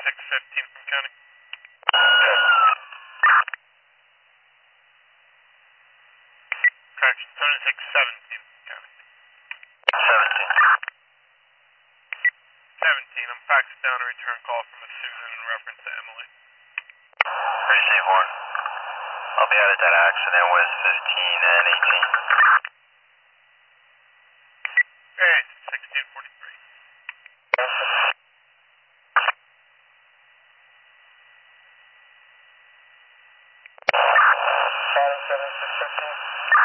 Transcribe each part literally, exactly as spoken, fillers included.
seventy-six fifteen from County. Correction, seventy-six seventeen from County. seventeen. seventeen, I'm faxing down a return call from a Susan in reference to Emily. Receive one. I'll be added that accident with fifteen and eighteen. Hey, sixteen forty-three. seventy-six fifteen.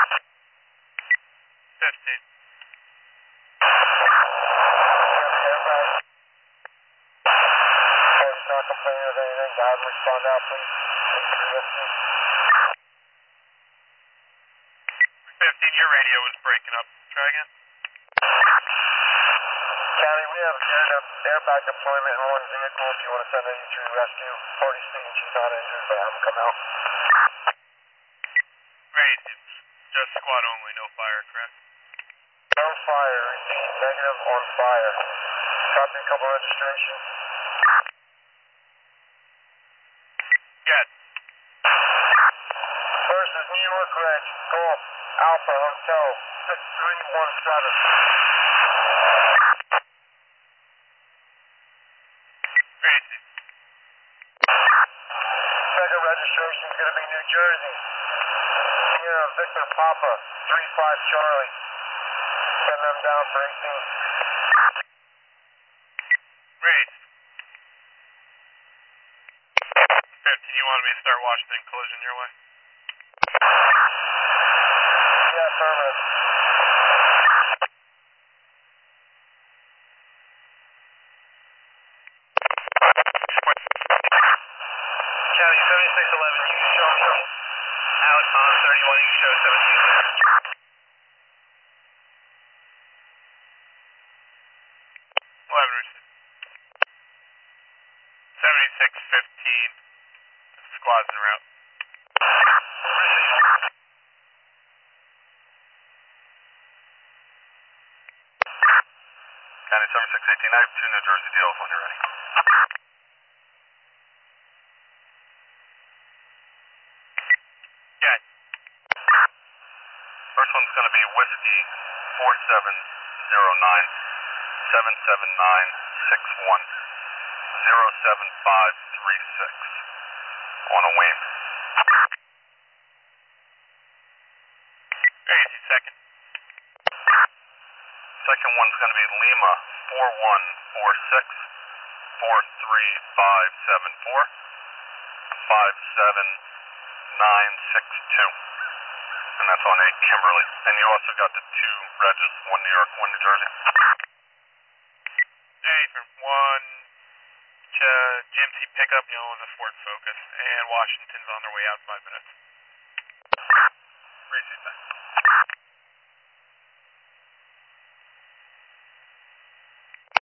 fifteen. Not complaining of anything. Go ahead and respond out, please. fifteen, your radio was breaking up. Try again. County, we have air, airbag deployment in one vehicle if you want to send any to rescue. Party speaking, she's not injured, but have them come out. Great, it's just squad only, no fire, correct? On fire, repeat, negative on fire. Copy a couple registration. Good. First is New York Reg, Golf, Alpha Hotel, six three one seven. Great. Second registration is going to be New Jersey. Sierra Victor Papa, three five Charlie. Send them down for eighteen. Great. fifteen, you wanted me to start Washington collision your way? Yeah, affirmative. County seventy-six eleven, you show me out on thirty-one, you show seventeen clear. eleven received. seventy-six fifteen. Squad's en route. County seventy-six eighteen, I have two New Jersey deals when you're ready. Good. First one's going to be Whiskey four seven zero nine seven seven nine six one zero seven five three six on a wing. Great, second. Second one's going to be Lima four one four six four three five seven four five seven nine six two. And that's on eight Kimberly. And you also got the two regs, one New York, one New Jersey. Hey, from one uh, G M C pickup, the other one's a Ford Focus, and Washington's on their way out in five minutes. Receive that.